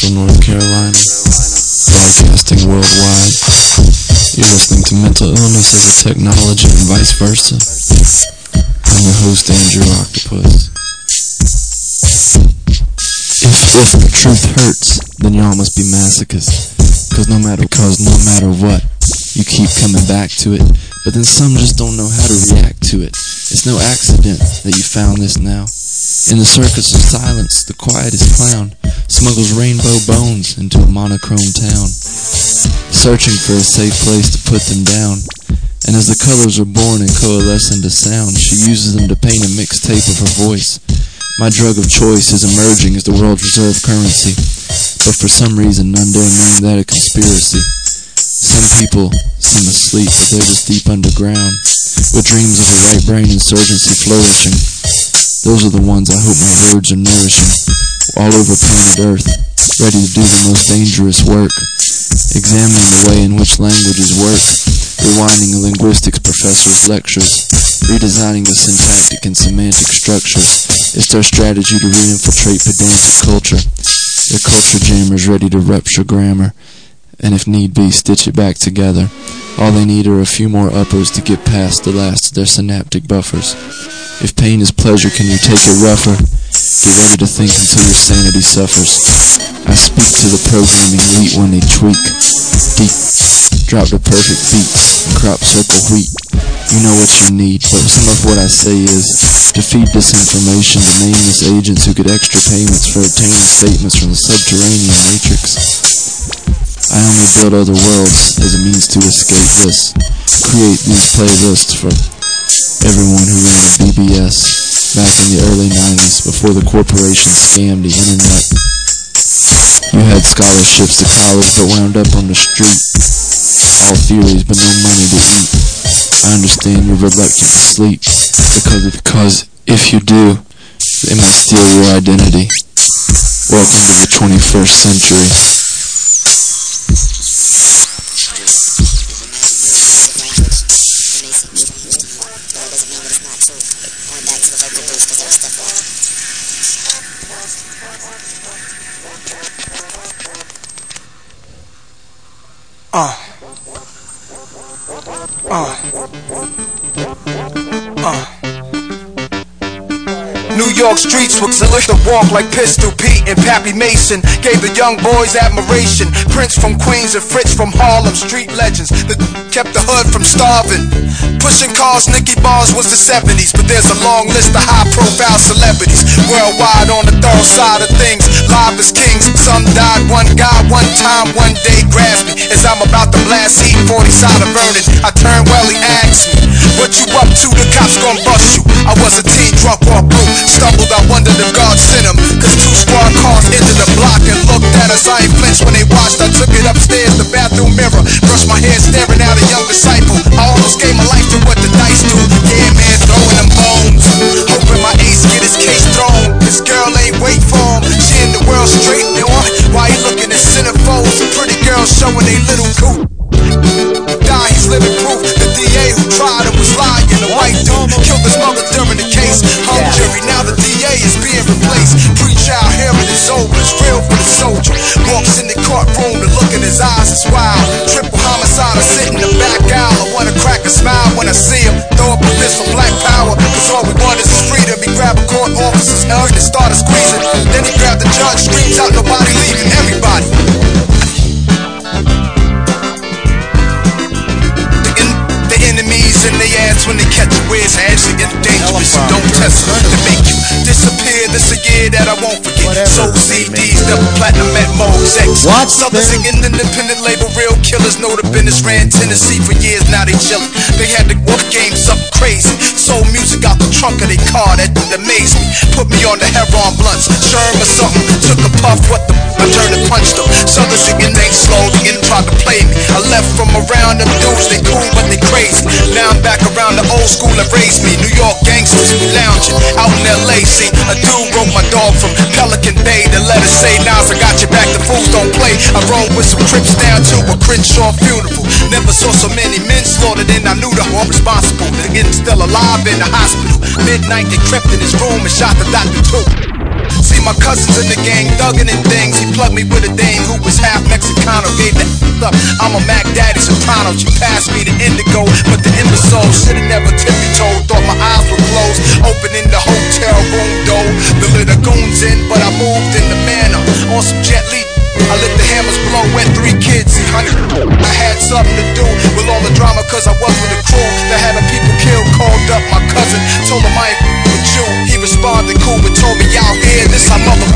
Central North Carolina, broadcasting worldwide. You're listening to Mental Illness as a Technology and Vice Versa. I'm your host, Andrew Octopus. If the truth hurts, then y'all must be masochists. Cause no matter what, you keep coming back to it. But then some just don't know how to react to it. It's no accident that you found this now. In the circus of silence, the quietest clown smuggles rainbow bones into a monochrome town, searching for a safe place to put them down. And as the colors are born and coalesce into sound, she uses them to paint a mixtape of her voice. My drug of choice is emerging as the world's reserve currency, but for some reason none dare name that a conspiracy. Some people seem asleep, but they're just deep underground, with dreams of a right brain insurgency flourishing. Those are the ones I hope my words are nourishing, all over planet Earth, ready to do the most dangerous work, examining the way in which languages work, rewinding a linguistics professor's lectures, redesigning the syntactic and semantic structures. It's their strategy to re-infiltrate pedantic culture. They're culture jammers ready to rupture grammar, and if need be, stitch it back together. All they need are a few more uppers to get past the last of their synaptic buffers. If pain is pleasure, can you take it rougher? Get ready to think until your sanity suffers. I speak to the programming elite when they tweak. Deep, drop the perfect beats, and crop circle wheat. You know what you need, but some of what I say is defeat disinformation to nameless agents who get extra payments for obtaining statements from the subterranean matrix. I only build other worlds as a means to escape this. Create these playlists for everyone who ran a BBS back in the early 90s before the corporation scammed the internet. You had scholarships to college but wound up on the street. All theories but no money to eat. I understand you're reluctant to sleep because if you do, they might steal your identity. Welcome to the 21st century. New York streets with to walk like Pistol Pete and Pappy Mason gave the young boys admiration. Prince from Queens and Fritz from Harlem, street legends that kept the hood from starving. Pushing cars, Nicky Bars was the 70s, but there's a long list of high-profile celebrities worldwide on the thorough side of things. Live as kings, some died. One guy, one time, one day grasped me as I'm about to blast heat 40 side of burning. I turned well, he asked me, "What you up to? The cops gon' bust you." I was a teen, drunk or blue. Stumbled, I wonder if God sent him, cause 2 squad cars entered the block and looked at us. I ain't flinched when they watched. I took it upstairs, the bathroom mirror, brushed my hair, staring at a young disciple. I almost gave my life to what the dice do. Yeah, man, throwing them bones, hoping my ace get his case thrown. This girl ain't wait for him, she in the world straight on. Why he looking at centerfolds? Pretty girls showing they little coot. Die, he's living proof. The DA who tried him was lying. The white dude killed his mother during the case. Hung jury, now the DA is being replaced. Pre-trial hearing is over, it's real for the soldier. Walks in the courtroom, the look in his eyes is wild. Triple homicide, I sit in the back aisle. I wanna crack a smile when I see him. Throw up a fist for black power, cause all we want is his freedom. He grabbed a court officer's hand and started squeezing. Then he grabbed the judge, screams out, nobody leaving, everybody. Enemies in their ass when they catch you. Where's actually dangerous? So don't test it to make you disappear. This a year that I won't forget. Soul CDs, double platinum at Moe's X. Southern singing independent label, real killers know the business. Ran Tennessee for years, now they chillin'. They had the work game something crazy. Soul music out the trunk of their car, that amazed me. Put me on the Heron blunts, Sherm or something. Took a puff, what the I turned and punched them. Southern singing ain't slow, they ain't tried to play me. I left from around them dudes, they cool but they crazy. Now I'm back around the old school that raised me. New York gangsters, we lounging out in LA. See, a dude wrote my dog from Pelican Bay. The letter say, Nas, I got your back, the fools don't play. I rode with some trips down to a Crenshaw funeral. Never saw so many men slaughtered and I knew the one responsible. The nigga still alive in the hospital. Midnight they crept in his room and shot the doctor too. See my cousins in the gang, thuggin' and things. He plugged me with a dame who was half Mexicano. Gave that up, I'm a Mac Daddy Soprano. She passed me the indigo, but the imbecile should've never tippy-toed. Thought my eyes were closed, open in the hotel room door. The little goons in, but I moved in the manner. On some Jet Li, I let the hammers blow, wet 3 kids. Honey, I had something to do with all the drama, cause I was with a crew that had the people killed. Called up my cousin, told him I ain't with you. He responded cool, but told me out here, this our mother.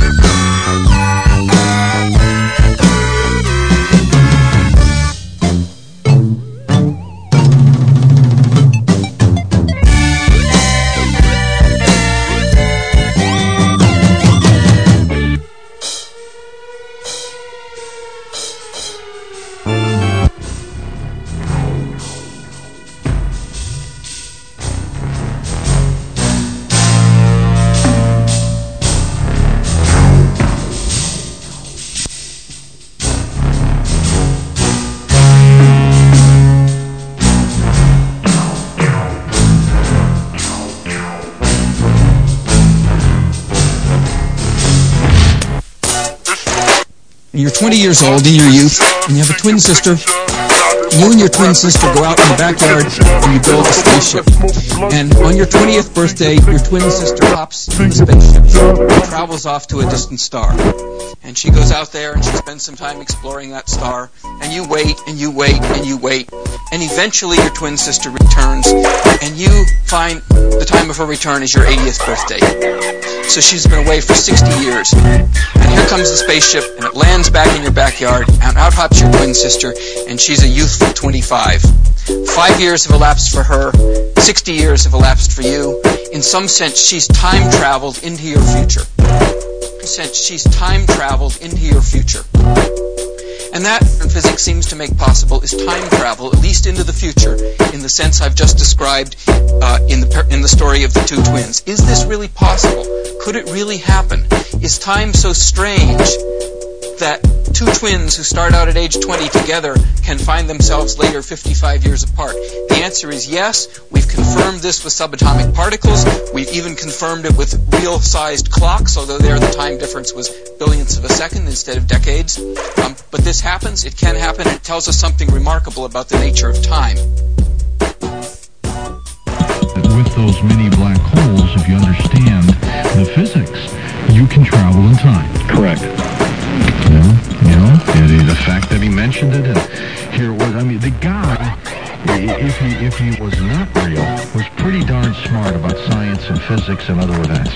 You're 20 years old in your youth, and you have a twin sister. You and your twin sister go out in the backyard and you build a spaceship. And on your 20th birthday, your twin sister hops in the spaceship and travels off to a distant star. And she goes out there and she spends some time exploring that star. And you wait and you wait and you wait. And eventually your twin sister returns, and you find the time of her return is your 80th birthday. So she's been away for 60 years. And here comes the spaceship, and it lands back in your backyard, and out hops your twin sister, and she's a youthful 25. 5 years have elapsed for her, 60 years have elapsed for you. In some sense, she's time traveled into your future. And that, in physics, seems to make possible is time travel, at least into the future, in the sense I've just described in the story of the two twins. Is this really possible? Could it really happen? Is time so strange that two twins who start out at age 20 together can find themselves later 55 years apart? The answer is yes. We've confirmed this with subatomic particles. We've even confirmed it with real-sized clocks, although there the time difference was billionths of a second instead of decades. But this happens. It can happen. It tells us something remarkable about the nature of time. With those mini black holes, if you understand the physics, you can travel in time. Correct. The fact that he mentioned it, here it was. I mean, the guy, if he was not real, was pretty darn smart about science and physics and other events.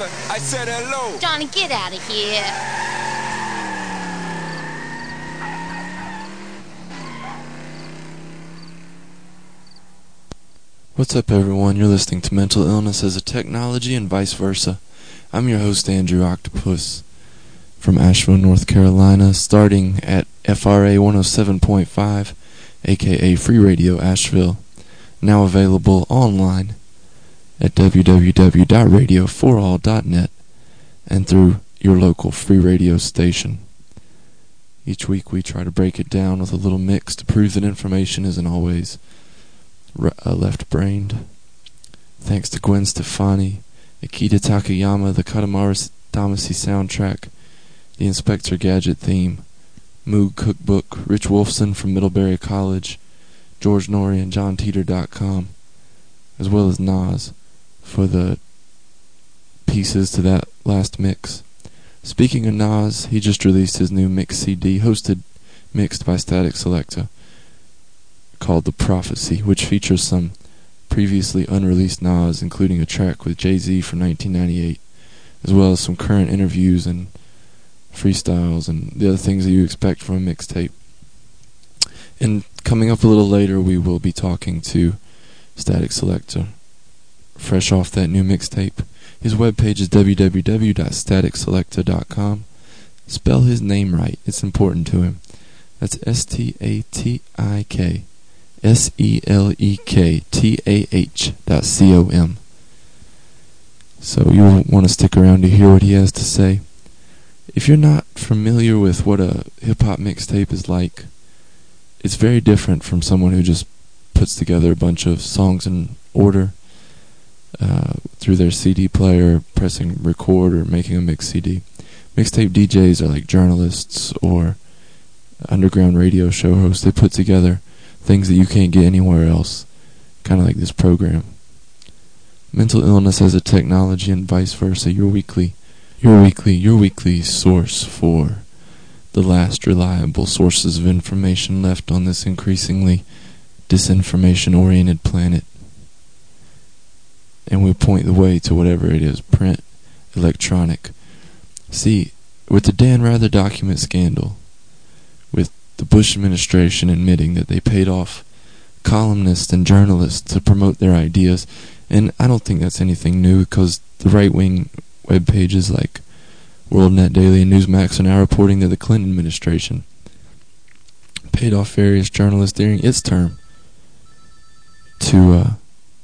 brother. I said hello. Johnny, get out of here. What's up, everyone? You're listening to Mental Illness as a Technology and Vice Versa. I'm your host, Andrew Octopus, from Asheville, North Carolina, starting at FRA 107.5, aka Free Radio Asheville, now available online at www.radioforall.net and through your local free radio station. Each week we try to break it down with a little mix to prove that information isn't always left-brained. Thanks to Gwen Stefani, Akita Takayama, the Katamari Damacy soundtrack, the Inspector Gadget theme, Moog Cookbook, Rich Wolfson from Middlebury College, George Norrie and JohnTeeter.com, as well as Nas for the pieces to that last mix. Speaking of Nas, he just released his new mix CD, mixed by Static Selecta, called The Prophecy, which features some previously unreleased Nas, including a track with Jay-Z from 1998, as well as some current interviews and freestyles and the other things that you expect from a mixtape. And coming up a little later, we will be talking to Static Selecta, fresh off that new mixtape. His webpage is www.staticselecta.com. Spell his name right, it's important to him. That's StatikSelectah.com. So you'll want to stick around to hear what he has to say. If you're not familiar with what a hip-hop mixtape is like, it's very different from someone who just puts together a bunch of songs in order through their CD player, pressing record, or making a mix CD. Mixtape DJs are like journalists or underground radio show hosts. They put together things that you can't get anywhere else, kind of like this program. Mental Illness as a Technology and Vice Versa, your weekly source for the last reliable sources of information left on this increasingly disinformation-oriented planet. And we point the way to whatever it is, print, electronic. See, with the Dan Rather document scandal, with the Bush administration admitting that they paid off columnists and journalists to promote their ideas, and I don't think that's anything new, because the right-wing web pages like WorldNet Daily and Newsmax are now reporting that the Clinton administration paid off various journalists during its term to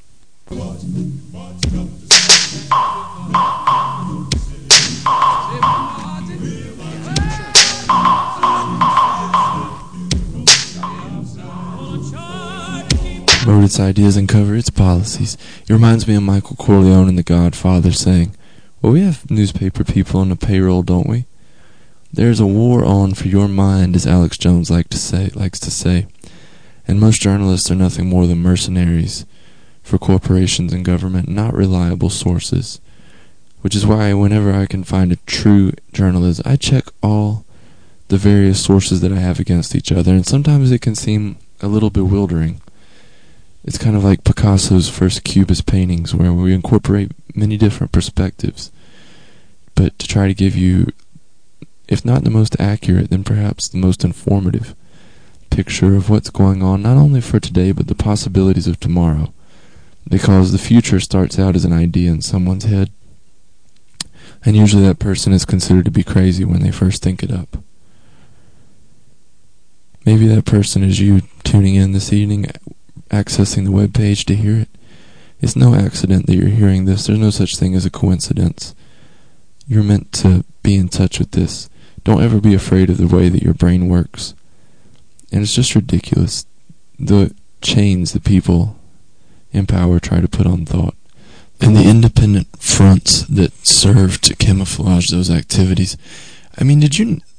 promote its ideas and cover its policies. It reminds me of Michael Corleone in The Godfather saying, "Well, we have newspaper people on the payroll, don't we? There's a war on for your mind," as Alex Jones likes to say. And most journalists are nothing more than mercenaries for corporations and government, not reliable sources. Which is why whenever I can find a true journalist, I check all the various sources that I have against each other, and sometimes it can seem a little bewildering. It's kind of like Picasso's first Cubist paintings, where we incorporate many different perspectives, but to try to give you, if not the most accurate, then perhaps the most informative picture of what's going on, not only for today, but the possibilities of tomorrow. Because the future starts out as an idea in someone's head, and usually that person is considered to be crazy when they first think it up. Maybe that person is you tuning in this evening, accessing the webpage to hear it. It's no accident that you're hearing this. There's no such thing as a coincidence. You're meant to be in touch with this. Don't ever be afraid of the way that your brain works. And it's just ridiculous, the chains that people in power try to put on thought, and the independent fronts that serve to camouflage those activities. I mean, did you